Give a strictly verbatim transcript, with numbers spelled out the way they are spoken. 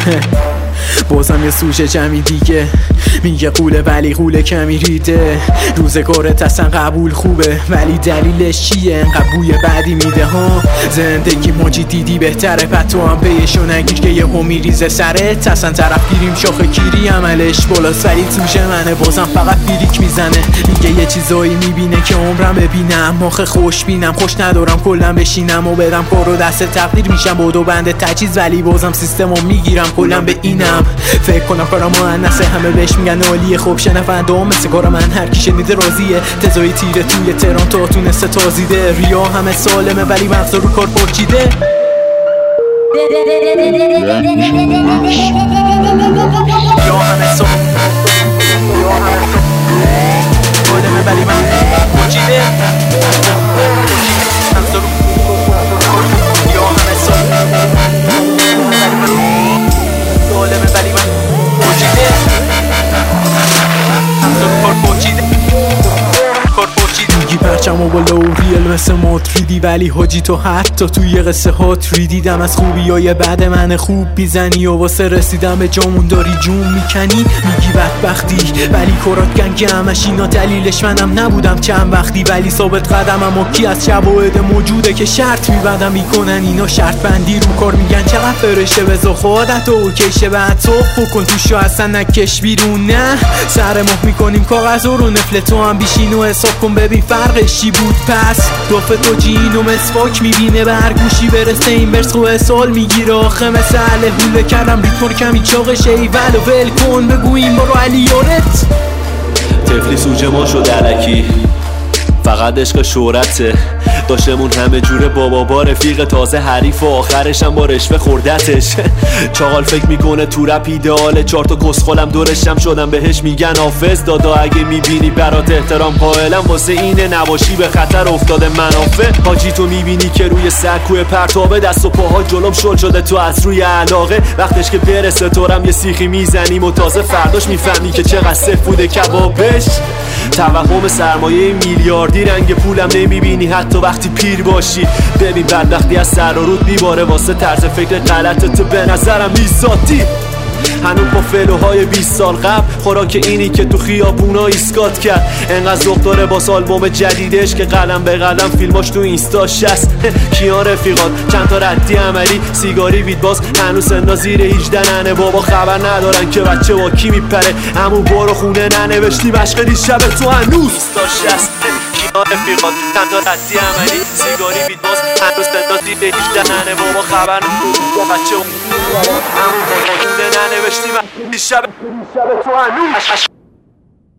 بازم یه سوژه جمعی دیگه میگه قوله ولی قوله کمی ریده. روزگارت اصلا قبول خوبه ولی دلیلش چیه؟ انقدر بوی بعدی میده ها. زندگی موجی دیدی بهتره پس تو هم پیشو نگیر که یه هو میریزه سرت. اصلا طرف گیریم شاخه گیری عملش بالاست ولی سوژه منه بازم فقط بیریک میزنه. میگه یه چیزایی میبینه که عمرم ببینم. آخه خوش بینم خوش ندارم کلم بشینم و بدم کارو دست تقدیر میشم بودو بنده تجهیز ولی بازم سیستمو میگیرم کلم به اینم. فکر کنم کارم مؤنثه همه بهش میگن عالیه. خب شنونده هم مثل کار من هر کی شنیده راضیه. تزای تیره توی تهران تا تونسته تازیده. ریا همه سالمه ولی مغز رو کار پرچیده. ریا همه سالمه ولی مغز پرچیده. پرچمو با لوریل مثل ماتریدی ولی حاجی تو حتی توی یه قصه هات ریدیدم از خوبی های بعد من خوب بیزنی و واسه رسیدم به جامون داری جون میکنی. میگی بدبختی ولی کرات گنگی همش اینا دلیلش منم نبودم چند وقتی ولی ثابت قدمم و کی از شواهد موجوده که شرط میبندم میکنن اینا شرط بندی رو کار میگن چقدر فرشته بزا خودت و اوکیشه بعد صبح بکن توشو اصلا نکش بیرون. نه سر مخ میکنیم کاغذ رو نفل تو هم بیشین و حساب کن ببین فرقش چی بود. پس دفعه تو جین و مسواک میبینه برگوشی برسه این برس خواه سال میگیره. آخه مثل عله هوله کردم ریتمور کمی چاقش ایول و ول کن بگو این برو علیارت. تفلی سوجه ما شد علکی فقط عشق شهرته. داشتمون همه جوره بابا با رفیق تازه حریف و آخرش هم با رشوه خوردتش. چاقال فکر میکنه تو رپ ایدئاله. چهار تا کسخلم دورشم شدم بهش میگن حافظ دادا اگه میبینی برات احترام قائلم واسه اینه نباشی به خطر افتاده منافع. حاجی تو میبینی که روی سکوی پرتابه دست و پاها جلوم شل شده تو از روی علاقه. وقتش که برسه تورم یه سیخی میزنیم و تازه فرداش میفهمی که چقدر سفت بوده کبابش. توهم سرمایه میلیاردی رنگ پولم نمیبینی حتی وقتی پیر باشی. ببین بدبختی از سر و رود میباره واسه طرز فکر غلطت به نظرم میزادی. هنوز با فلوهای بیست سال قبل خوراک اینی که تو خیابونا ایسکات کرد. انقدر ذوق داره با آلبوم جدیدش که قلم به قلم فیلماش تو اینستاش هست. کیان رفیقات چند تا ردی عملی سیگاری وید باز هنوز سنا زیر هجده ننه بابا خبر ندارن که بچه با کی میپره. همون برو خونه ننوشتی مشق دیشب تو هنوز اینستاش هست. کیان رفیقات چند تا ردی عملی سیگاری وید باز هنوز سنا زیر هجده ننه بابا خبر ندارن بچه همون برو خونه ننوشتی دیشب تو هنوز